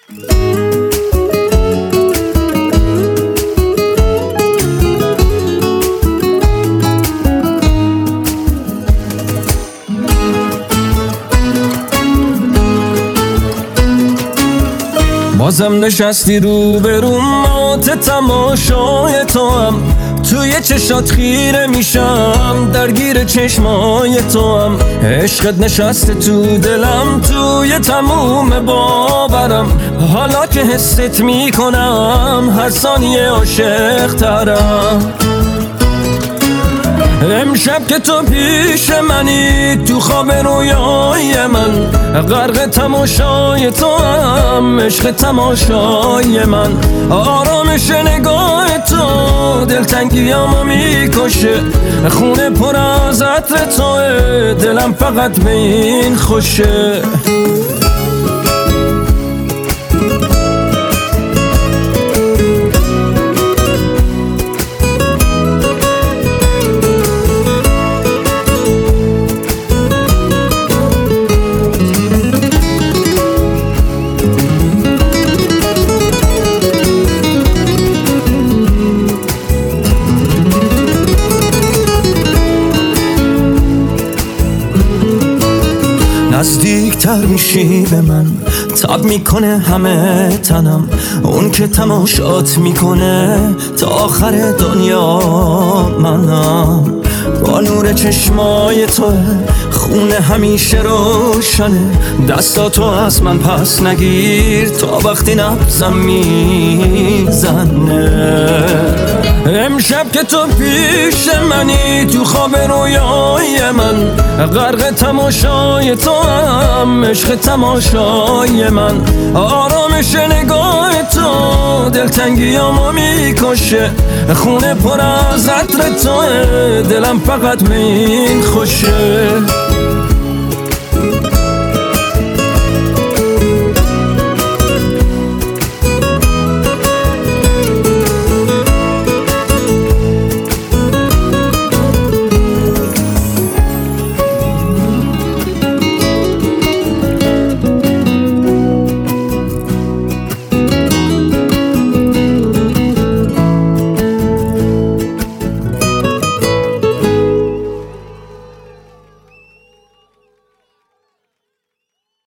بازم نشستی رو به رو مات تماشای تو هم، توی چشات خیره میشم درگیر چشمای تو هم. عشقت نشسته تو دلم توی تموم باورم، حالا که حست میکنم هر ثانیه عاشق ترم. امشب که تو پیش منی تو خواب رویای من، غرق تماشای تو هم عشق تماشای من. آرامش نگاه تو دلتنگیامو میکشه، خونه پر از عطر توه دلم فقط به این خوشه. نزدیکتر میشی به من، تاب میکنه همه تنم، اون که تماشات میکنه تا آخر دنیا منم. با نور چشمای توه خونه همیشه روشنه، دستاتو از من پس نگیر تا وقتی نبزم میزنه. امشب که تو پیش منی تو خواب رویای من، غرق تماشای تو هم عشق تماشای من. آرامش نگاه تو دلتنگیامو میکشه، خونه پر از عطر توه دلم فقط به این خوشه.